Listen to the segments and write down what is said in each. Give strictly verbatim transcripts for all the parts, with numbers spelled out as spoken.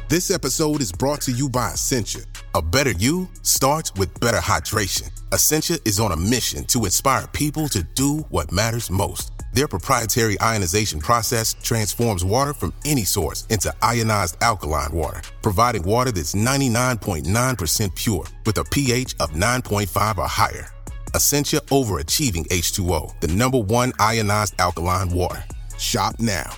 This episode is brought to you by Essentia. A better you starts with better hydration. Essentia is on a mission to inspire people to do what matters most. Their proprietary ionization process transforms water from any source into ionized alkaline water, providing water that's ninety-nine point nine percent pure with a pH of nine point five or higher. Essentia Overachieving H two O, the number one ionized alkaline water. Shop now.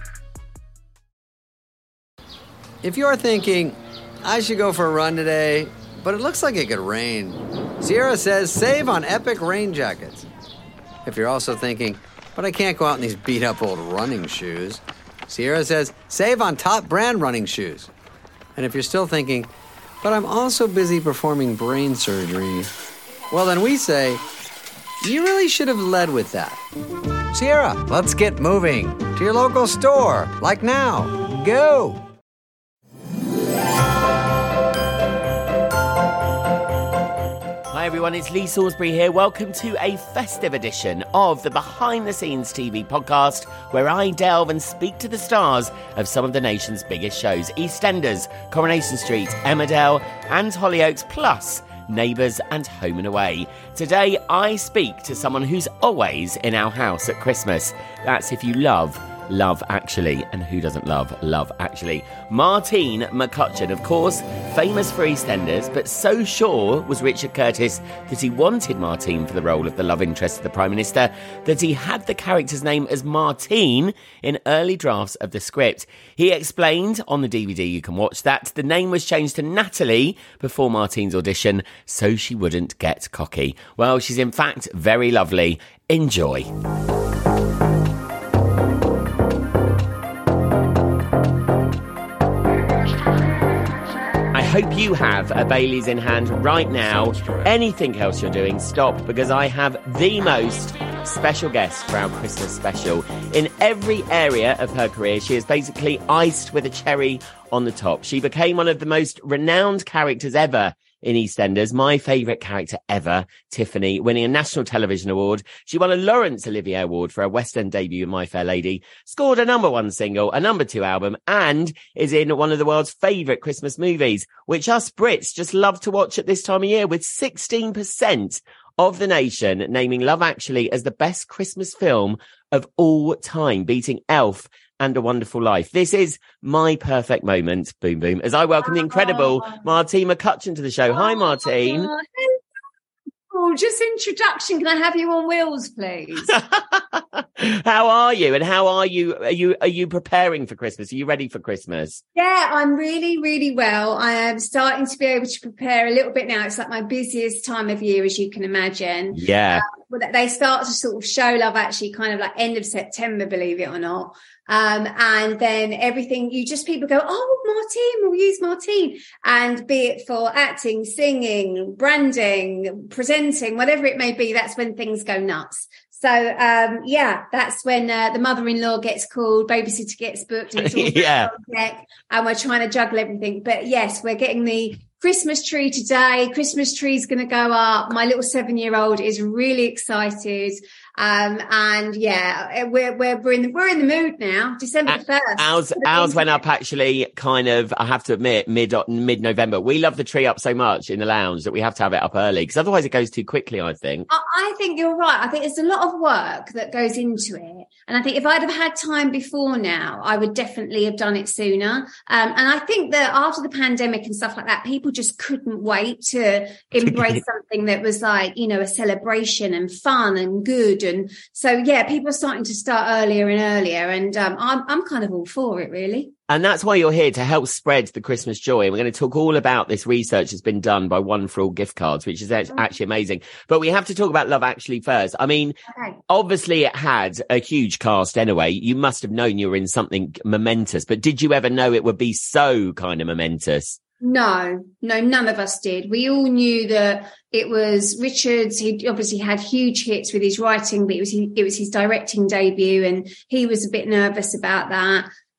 If you're thinking, I should go for a run today, but it looks like it could rain, Sierra says save on Epic rain jackets. If you're also thinking, but I can't go out in these beat-up old running shoes, Sierra says save on top brand running shoes. And if you're still thinking, but I'm also busy performing brain surgery, well then we say, you really should have led with that. Sierra, let's get moving to your local store, like now. Go! Hi everyone, it's Lee Salisbury here. Welcome to a festive edition of the Behind the Scenes T V podcast, where I delve and speak to the stars of some of the nation's biggest shows. EastEnders, Coronation Street, Emmerdale and Hollyoaks, plus Neighbours and Home and Away. Today I speak to someone who's always in our house at Christmas. That's if you love Love Actually. And who doesn't love Love Actually? Martine McCutcheon, of course, famous for EastEnders, but so sure was Richard Curtis that he wanted Martine for the role of the love interest of the Prime Minister that he had the character's name as Martine in early drafts of the script. He explained on the D V D you can watch that the name was changed to Natalie before Martine's audition so she wouldn't get cocky. Well, she's in fact very lovely. Enjoy. I hope you have a Baileys in hand right now. Anything else you're doing, stop, because I have the most special guest for our Christmas special. In every area of her career, she is basically iced with a cherry on the top. She became one of the most renowned characters ever in EastEnders, my favourite character ever, Tiffany, winning a National Television Award. She won a Laurence Olivier Award for her West End debut in My Fair Lady, scored a number one single, a number two album, and is in one of the world's favourite Christmas movies, which us Brits just love to watch at this time of year, with sixteen percent of the nation naming Love Actually as the best Christmas film of all time, beating Elf and A Wonderful Life. This is my perfect moment, boom, boom, as I welcome the incredible Martine McCutcheon to the show. Hi, Martine. Oh, just introduction. Can I have you on wheels, please? How are you? And how are you? Are you are you preparing for Christmas? Are you ready for Christmas? Yeah, I'm really, really well. I am starting to be able to prepare a little bit now. It's like my busiest time of year, as you can imagine. Yeah. Uh, they start to sort of show Love Actually kind of like end of September, believe it or not. Um, and then everything, you just, people go, oh, Martine, we'll use Martine. And be it for acting, singing, branding, presenting, whatever it may be, that's when things go nuts. So, um, yeah, that's when uh, the mother-in-law gets called, babysitter gets booked, and it's all yeah. on deck, and we're trying to juggle everything. But yes, we're getting the Christmas tree today. Christmas tree's going to go up. My little seven-year-old is really excited. Um, and yeah, we're, we're, we're in the, we're in the mood now. December the first. Ours, ours went up actually kind of, I have to admit, mid, mid-November. We love the tree up so much in the lounge that we have to have it up early, because otherwise it goes too quickly, I think. I, I think you're right. I think there's a lot of work that goes into it. And I think if I'd have had time before now, I would definitely have done it sooner. Um, and I think that after the pandemic and stuff like that, people just couldn't wait to embrace something that was like, you know, a celebration and fun and good. And so, yeah, people are starting to start earlier and earlier. And um, I'm, I'm kind of all for it, really. And that's why you're here, to help spread the Christmas joy. And we're going to talk all about this research that's been done by One for All gift cards, which is actually amazing. But we have to talk about Love Actually first. I mean, okay. Obviously it had a huge cast anyway. You must have known you were in something momentous. But did you ever know it would be so kind of momentous? No, no, none of us did. We all knew that it was Richard's. He obviously had huge hits with his writing, but it was, it was his directing debut, and he was a bit nervous about that.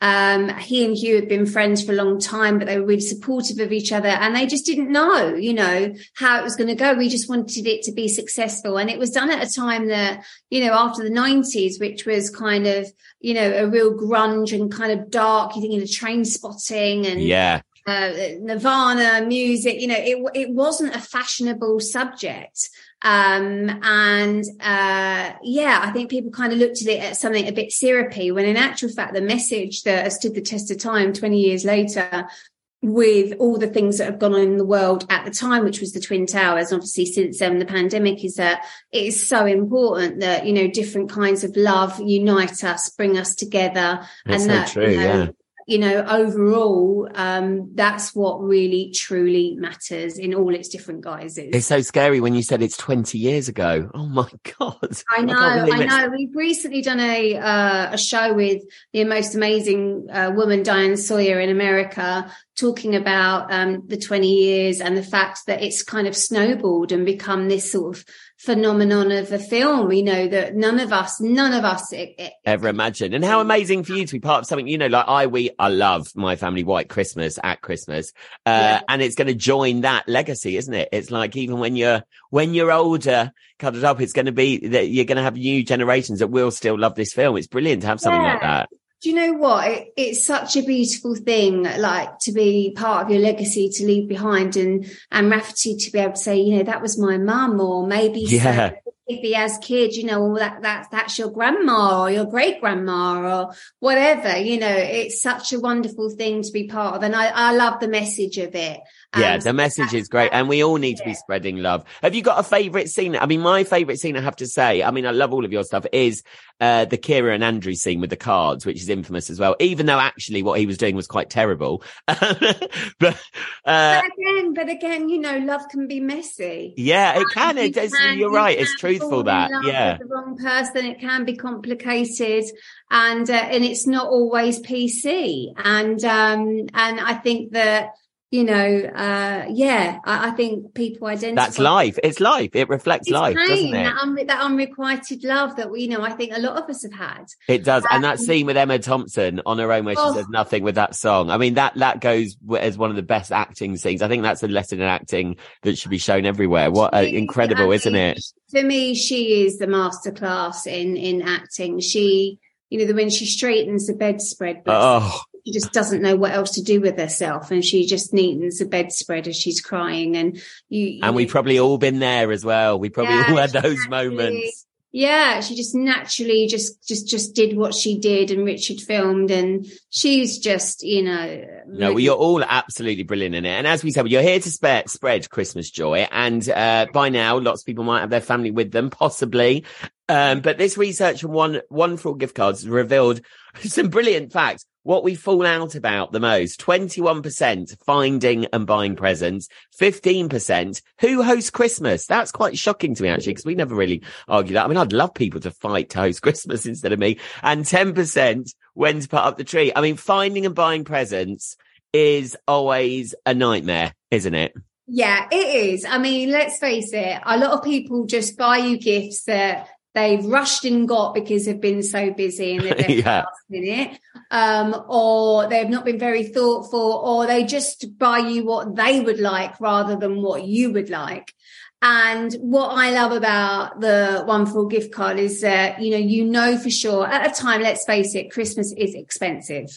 Um, he and Hugh had been friends for a long time, but they were really supportive of each other, and they just didn't know, you know, how it was going to go. We just wanted it to be successful. And it was done at a time that, you know, after the nineties, which was kind of, you know, a real grunge and kind of dark. You think of the Trainspotting and yeah. uh, Nirvana music, you know, it, it wasn't a fashionable subject. Um, and, uh, yeah, I think people kind of looked at it as something a bit syrupy, when in actual fact, the message that has stood the test of time twenty years later, with all the things that have gone on in the world at the time, which was the Twin Towers, and obviously since then the pandemic, is that it is so important that, you know, different kinds of love unite us, bring us together. That's and so that, true, you know, yeah. you know, overall, um, that's what really, truly matters in all its different guises. It's so scary when you said it's twenty years ago. Oh my God. I know, I, I know. We've recently done a uh, a show with the most amazing uh, woman, Diane Sawyer, in America, talking about um, the twenty years and the fact that it's kind of snowballed and become this sort of phenomenon of a film, you know, that none of us, none of us it, it, ever imagined. And how amazing for you to be part of something, you know, like I, we, I love My Family White Christmas at Christmas. Uh, yeah. And it's going to join that legacy, isn't it? It's like, even when you're, when you're older, cut it up, it's going to be that you're going to have new generations that will still love this film. It's brilliant to have something yeah. like that. Do you know what? It, it's such a beautiful thing, like, to be part of your legacy, to leave behind, and and Rafferty to be able to say, you know, that was my mum, or maybe yeah. so, if he has kids, you know, well, that that that's your grandma or your great grandma or whatever. You know, it's such a wonderful thing to be part of, and I I love the message of it. Yeah, um, the message is great, and we all need to be yeah. spreading love. Have you got a favourite scene? I mean, my favourite scene, I have to say, I mean, I love all of your stuff, is uh, the Kira and Andrew scene with the cards, which is infamous as well, even though actually what he was doing was quite terrible. but, uh, but again, but again, you know, love can be messy. Yeah, it can. It, can, it's, you're right. It's truthful, that. Yeah. With the wrong person, it can be complicated, and uh, and it's not always P C. And um and I think that, you know, uh, yeah, I, I think people identify. That's life. It's life. It reflects it's life, pain, doesn't it? That, un- that unrequited love that, we, you know, I think a lot of us have had. It does. Um, and that Um, scene with Emma Thompson on her own, where she oh. says nothing with that song. I mean, that, that goes as one of the best acting scenes. I think that's a lesson in acting that should be shown everywhere. What uh, incredible, I mean, isn't it? For me, she is the masterclass in, in acting. She, you know, the, when she straightens the bedspread. Oh. She just doesn't know what else to do with herself, and she just neatens the bedspread as she's crying. And you, you and we've probably all been there as well. We probably yeah, all had those moments. Yeah, she just naturally just just just did what she did, and Richard filmed, and she's just, you know. No, well, you're all absolutely brilliant in it. And as we said, you're here to spread spread Christmas joy. And uh, by now, lots of people might have their family with them, possibly. Um, but this research on one one for all gift cards has revealed some brilliant facts. What we fall out about the most: twenty-one percent finding and buying presents, fifteen percent who hosts Christmas. That's quite shocking to me, actually, because we never really argue that. I mean, I'd love people to fight to host Christmas instead of me. And ten percent when to put up the tree. I mean, finding and buying presents is always a nightmare, isn't it? Yeah, it is. I mean, let's face it, a lot of people just buy you gifts that they've rushed and got because they've been so busy and they're yeah. last minute, um, or they've not been very thoughtful, or they just buy you what they would like rather than what you would like. And what I love about the One for All gift card is that, you know, you know for sure at a time, let's face it, Christmas is expensive.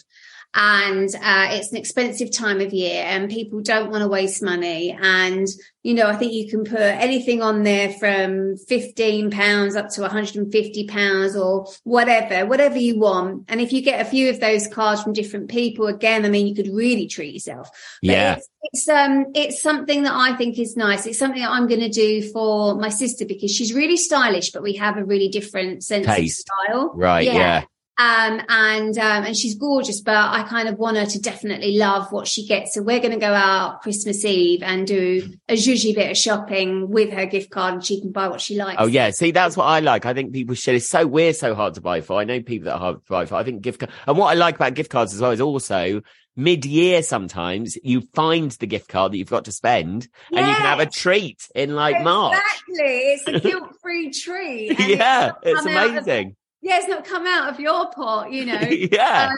And uh, it's an expensive time of year, and people don't want to waste money. And, you know, I think you can put anything on there from fifteen pounds up to one hundred fifty pounds or whatever, whatever you want. And if you get a few of those cards from different people, again, I mean, you could really treat yourself. But yeah. It's, it's, um, it's something that I think is nice. It's something that I'm going to do for my sister, because she's really stylish, but we have a really different sense Taste. of style. Right. Yeah. yeah. Um, and, um, and she's gorgeous, but I kind of want her to definitely love what she gets. So we're going to go out Christmas Eve and do a zhuzhy bit of shopping with her gift card, and she can buy what she likes. Oh yeah. See, that's what I like. I think people should. It's so, we're so hard to buy for. I know people that are hard to buy for. I think gift card, and what I like about gift cards as well is also mid-year, sometimes you find the gift card that you've got to spend, yes. and you can have a treat in like exactly. March. Exactly. It's a guilt-free treat. yeah. It's, it's amazing. Yeah, it's not come out of your pot, you know. yeah. Um,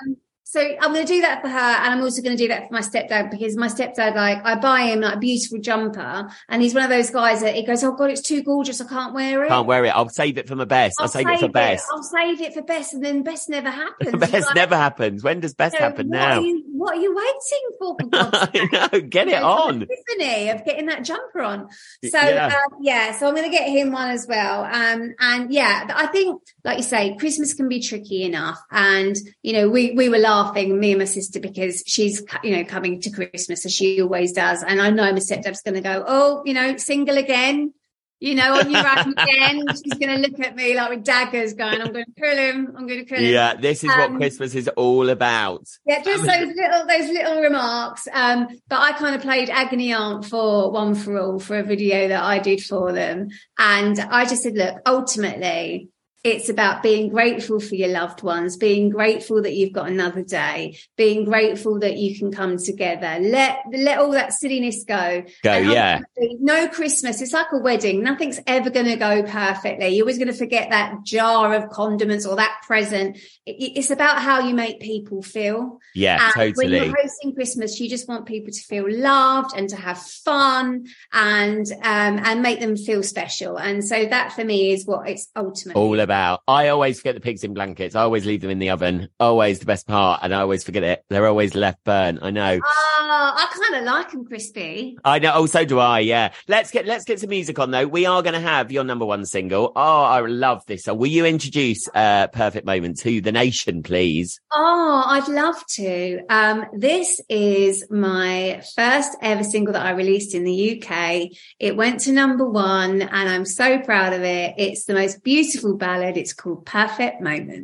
So I'm going to do that for her, and I'm also going to do that for my stepdad, because my stepdad, like, I buy him like a beautiful jumper, and he's one of those guys that he goes, "Oh God, it's too gorgeous, I can't wear it. Can't wear it. I'll save it for my best. I'll, I'll save, save it for best. I'll save it for best, and then best never happens. Best like, never happens. When does best you know, happen what now? Are you, what are you waiting for? for God's I know. Get it on. Epiphany of getting that jumper on. So yeah. Um, yeah, so I'm going to get him one as well. Um, and yeah, I think, like you say, Christmas can be tricky enough. And you know, we we were laughing, me and my sister, because because she's, you know, coming to Christmas as she always does. And I know my stepdad's going to go, oh, you know, single again, you know, on your own again. She's going to look at me like with daggers going, I'm going to kill him. I'm going to kill him. Yeah, this is um, what Christmas is all about. Yeah, just those little, those little remarks. Um, but I kind of played agony aunt for One for All for a video that I did for them. And I just said, look, ultimately, it's about being grateful for your loved ones, being grateful that you've got another day, being grateful that you can come together. Let let all that silliness go. Go, yeah. No Christmas. It's like a wedding. Nothing's ever going to go perfectly. You're always going to forget that jar of condiments or that present. It, it's about how you make people feel. Yeah, and totally. When you're hosting Christmas, you just want people to feel loved and to have fun and um, and make them feel special. And so that for me is what it's ultimately all about. About. I always forget the pigs in blankets. I always leave them in the oven. Always the best part, and I always forget it. They're always left burnt. I know. Oh, I kind of like them crispy. I know. Oh, so do I. Yeah. Let's get let's get some music on though. We are going to have your number one single. Oh, I love this. So, will you introduce uh, "Perfect Moment" to the nation, please? Oh, I'd love to. Um, this is my first ever single that I released in the U K. It went to number one, and I'm so proud of it. It's the most beautiful ballad. It's called Perfect Moment.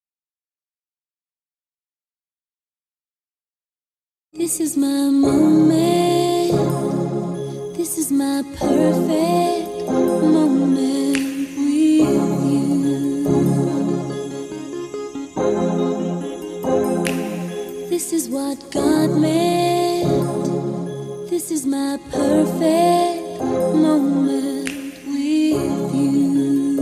This is my moment. This is my perfect moment with you. This is what God meant. This is my perfect moment with you.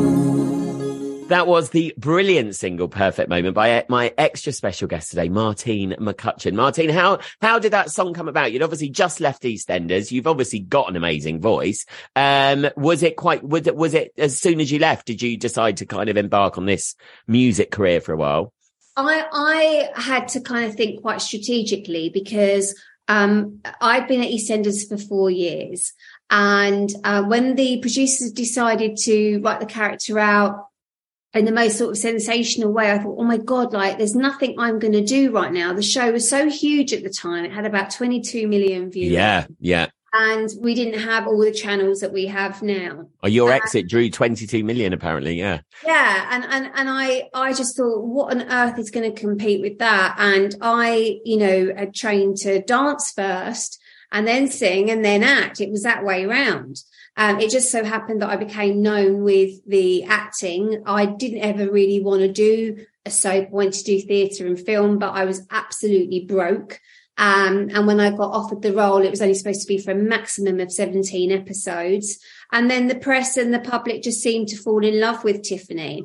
That was the brilliant single "Perfect Moment" by my extra special guest today, Martine McCutcheon. Martine, how how did that song come about? You'd obviously just left EastEnders. You've obviously got an amazing voice. Um, was it quite? Was it, was it as soon as you left? Did you decide to kind of embark on this music career for a while? I I had to kind of think quite strategically, because um, I've been at EastEnders for four years, and uh, when the producers decided to write the character out in the most sort of sensational way, I thought, oh my God, like there's nothing I'm going to do right now. The show was so huge at the time. It had about twenty-two million views. Yeah, yeah. And we didn't have all the channels that we have now. Oh, your um, exit drew twenty-two million apparently, yeah. Yeah, and, and, and I, I just thought, what on earth is going to compete with that? And I, you know, had trained to dance first and then sing and then act. It was that way around. Um, it just so happened that I became known with the acting. I didn't ever really want to do a soap. I wanted to do theatre and film, but I was absolutely broke. Um, and when I got offered the role, it was only supposed to be for a maximum of seventeen episodes. And then the press and the public just seemed to fall in love with Tiffany.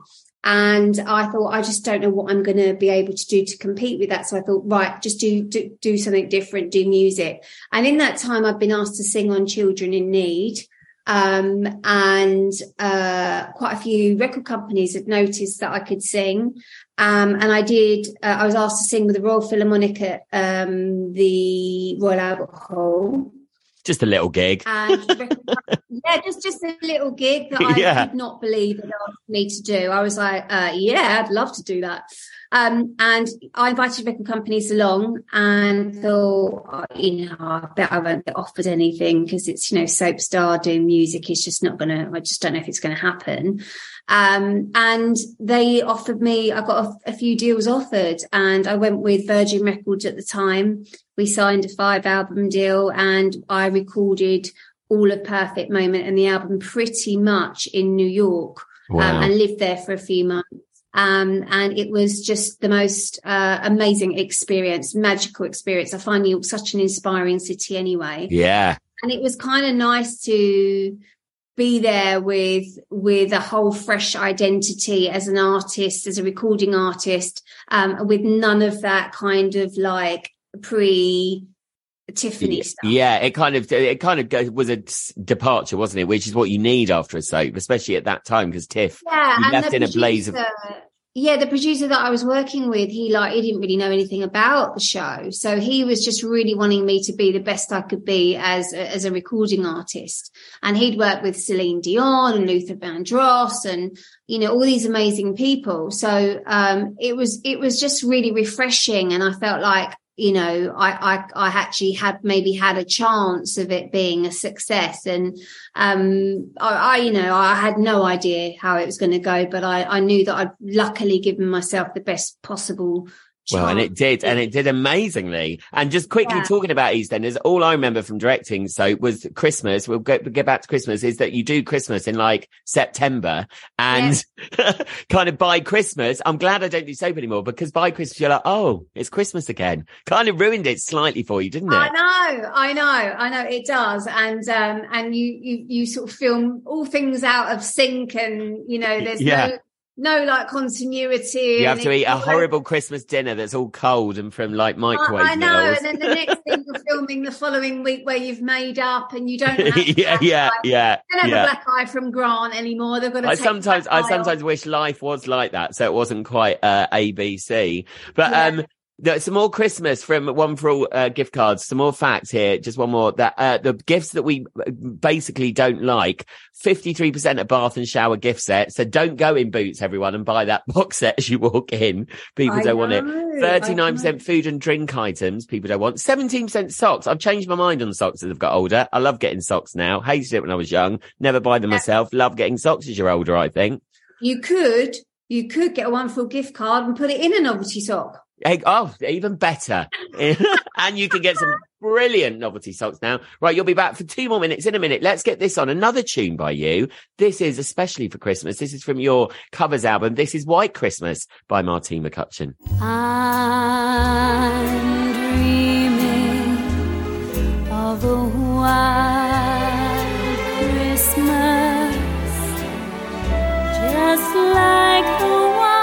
And I thought, I just don't know what I'm going to be able to do to compete with that. So I thought, right, just do, do, do something different, do music. And in that time, I've been asked to sing on Children in Need. Um, and, uh, quite a few record companies had noticed that I could sing. Um, and I did, uh, I was asked to sing with the Royal Philharmonic at, um, the Royal Albert Hall. Just a little gig. And yeah, just, just a little gig that I yeah. could not believe it asked me to do. I was like, uh, yeah, I'd love to do that. Um, and I invited record companies along and thought, oh, you know, I bet I won't get offered anything because it's, you know, soap star doing music is just not going to, I just don't know if it's going to happen. Um, and they offered me, I got a, a few deals offered, and I went with Virgin Records at the time. We signed a five album deal and I recorded all of Perfect Moment and the album pretty much in New York. Wow. um, and lived there for a few months. Um, and it was just the most uh, amazing experience, magical experience. I find New York such an inspiring city anyway. Yeah. And it was kind of nice to be there with with a whole fresh identity as an artist, as a recording artist, um, with none of that kind of like pre Tiffany yeah, stuff. Yeah, it kind of it kind of go, was a departure, wasn't it? Which is what you need after a soap, especially at that time, because Tiff, yeah, you and left in producer, a blaze of. Yeah, the producer that I was working with, he like he didn't really know anything about the show, so he was just really wanting me to be the best I could be as a, as a recording artist. And he'd worked with Celine Dion and Luther Vandross, and you know all these amazing people. So um, it was it was just really refreshing, and I felt like you know I I, I actually had maybe had a chance of it being a success. And um, I, I you know I had no idea how it was going to go, but I, I knew that I'd luckily given myself the best possible Well, and it did, and it did amazingly. And just quickly yeah. talking about EastEnders, all I remember from directing, so was Christmas. We'll get, get back to Christmas. Is that you do Christmas in like September, and yeah. kind of by Christmas, I'm glad I don't do soap anymore, because by Christmas you're like, oh, it's Christmas again. Kind of ruined it slightly for you, didn't it? I know, I know, I know it does, and um, and you you you sort of feel all things out of sync, and you know, there's yeah. no. No, like continuity. You have to eat a horrible Christmas dinner that's all cold and from like microwave I, I know, meals. And then the next thing you're filming the following week where you've made up and you don't have yeah, yeah, eye. yeah. They don't have yeah. a black eye from Grant anymore. They've got to I take sometimes, I sometimes off. wish life was like that, so it wasn't quite uh, A B C. But yeah. um. There's some more Christmas from One for All uh, gift cards. Some more facts here. Just one more. That uh, the gifts that we basically don't like, fifty-three percent of bath and shower gift sets. So don't go in Boots, everyone, and buy that box set as you walk in. People I don't know, want it. thirty-nine percent food and drink items. People don't want. seventeen percent socks. I've changed my mind on socks as I've got older. I love getting socks now. Hated it when I was young. Never buy them yeah. myself. Love getting socks as you're older, I think. You could, you could get a One for All gift card and put it in a novelty sock. Oh, even better. And you can get some brilliant novelty socks now. Right, you'll be back for two more minutes in a minute. Let's get this on. Another tune by you. This is especially for Christmas. This is from your covers album. This is White Christmas by Martine McCutcheon. I'm dreaming of a white Christmas, just like the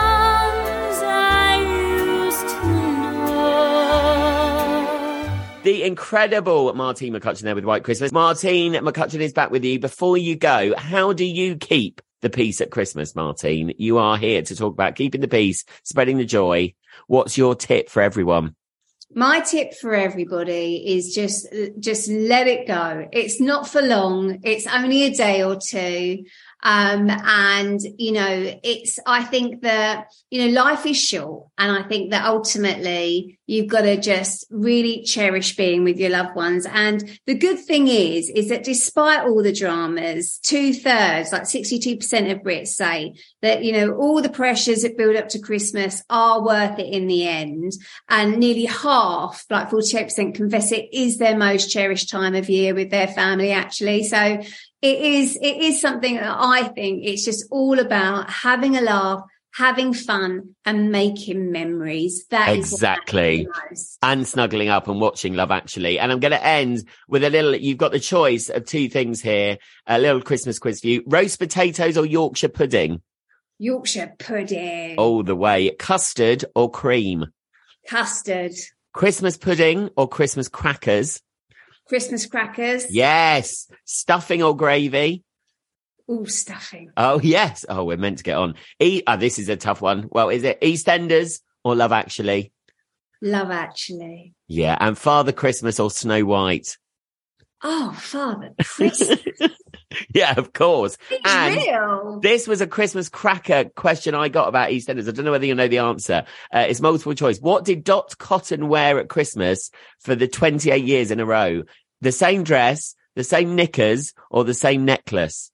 The incredible Martine McCutcheon there with White Christmas. Martine McCutcheon is back with you. Before you go, how do you keep the peace at Christmas, Martine? You are here to talk about keeping the peace, spreading the joy. What's your tip for everyone? My tip for everybody is just, just let it go. It's not for long. It's only a day or two. Um, and, you know, it's, I think that, you know, life is short. And I think that ultimately you've got to just really cherish being with your loved ones. And the good thing is, is that despite all the dramas, two thirds, like sixty-two percent of Brits say that, you know, all the pressures that build up to Christmas are worth it in the end. And nearly half, like forty-eight percent confess it is their most cherished time of year with their family, actually. So it is, it is something that I think it's just all about having a laugh, having fun and making memories. That exactly. is what and snuggling up and watching Love Actually. And I'm going to end with a little, you've got the choice of two things here. A little Christmas quiz for you. Roast potatoes or Yorkshire pudding? Yorkshire pudding. All the way. Custard or cream? Custard. Christmas pudding or Christmas crackers? Christmas crackers. Yes. Stuffing or gravy? Oh, stuffing. Oh, yes. Oh, we're meant to get on. E- oh, this is a tough one. Well, is it EastEnders or Love Actually? Love Actually. Yeah. And Father Christmas or Snow White? Oh, Father Christmas. Yeah, of course. It's and real. This was a Christmas cracker question I got about EastEnders. I don't know whether you know the answer. Uh, it's multiple choice. What did Dot Cotton wear at Christmas for the twenty-eight years in a row? The same dress, the same knickers, or the same necklace?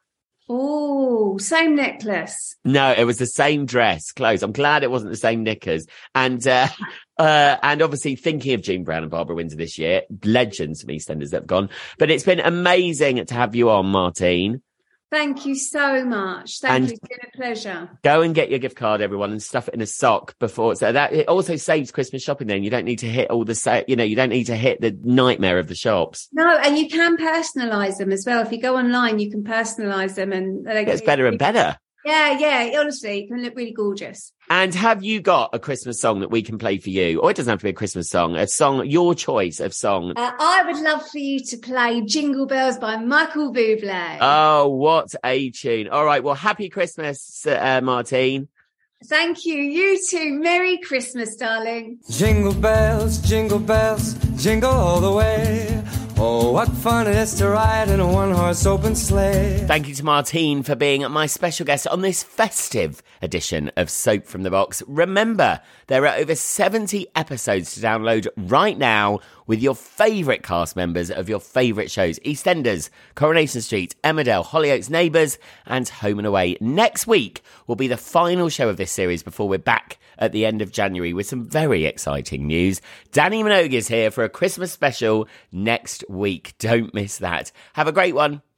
Oh, same necklace. No, it was the same dress. Close. I'm glad it wasn't the same knickers. And, uh, uh, and obviously thinking of Jean Brown and Barbara Windsor this year, legends from EastEnders that have gone. But it's been amazing to have you on, Martine. Thank you so much. Thank And you. It's been a pleasure. Go and get your gift card, everyone, and stuff it in a sock before. So that it also saves Christmas shopping. Then you don't need to hit all the, sa- you know, you don't need to hit the nightmare of the shops. No, and you can personalise them as well. If you go online, you can personalise them, and they It gets better and better. Yeah, yeah. Honestly, it can look really gorgeous. And have you got a Christmas song that we can play for you? Or it doesn't have to be a Christmas song, a song, your choice of song. Uh, I would love for you to play Jingle Bells by Michael Bublé. Oh, what a tune. All right. Well, happy Christmas, uh, Martine. Thank you. You too. Merry Christmas, darling. Jingle bells, jingle bells, jingle all the way. Oh, what fun it is to ride in a one-horse open sleigh. Thank you to Martine for being my special guest on this festive edition of Soap from the Box. Remember, there are over seventy episodes to download right now with your favourite cast members of your favourite shows. EastEnders, Coronation Street, Emmerdale, Hollyoaks, Neighbours and Home and Away. Next week will be the final show of this series before we're back at the end of January with some very exciting news. Danny Minogue is here for a Christmas special next week. Don't miss that. Have a great one.